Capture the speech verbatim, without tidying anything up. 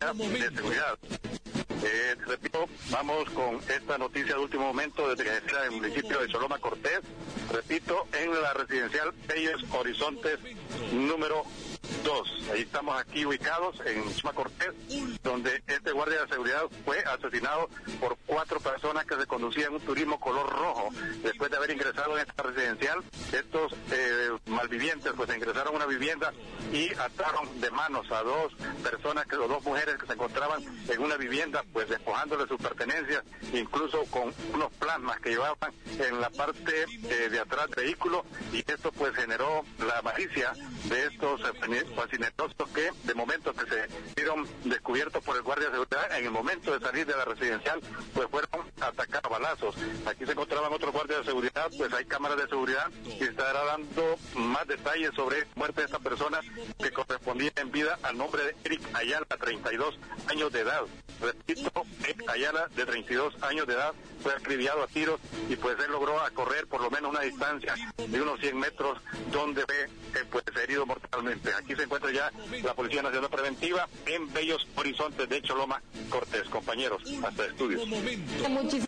de seguridad. Eh, repito, vamos con esta noticia de último momento desde que está en el municipio de Choloma Cortés. Repito, en la residencial Bellos Horizontes número dos. Ahí estamos aquí ubicados en Choloma Cortés, donde este guardia de seguridad fue asesinado por cuatro personas que se conducían un turismo color rojo. Después de haber ingresado en esta residencial, estos eh, malvivientes pues ingresaron a una vivienda y ataron de manos a dos personas, que, o dos mujeres que se encontraban en una vivienda, pues despojándoles sus pertenencias, incluso con unos plasmas que llevaban en la parte eh, de atrás del vehículo, y esto pues generó la malicia de estos eh, fascinerosos que de momento que se vieron descubiertos por el guardia de seguridad en el momento de salir de la residencial, pues fueron atacados a balazos. Aquí se encontraban otros guardias de seguridad, pues hay cámaras de seguridad y se estará dando más detalles sobre la muerte de esta persona, que correspondía en vida al nombre de Eric Ayala, treinta y dos años de edad. Repito, Eric Ayala, de treinta y dos años de edad, fue acribillado a tiros y pues él logró correr por lo menos una distancia de unos cien metros, donde fue eh, pues herido mortalmente. Aquí se encuentra ya la Policía Nacional Preventiva en Bellos Horizontes de Choloma Cortés. Compañeros, hasta estudios.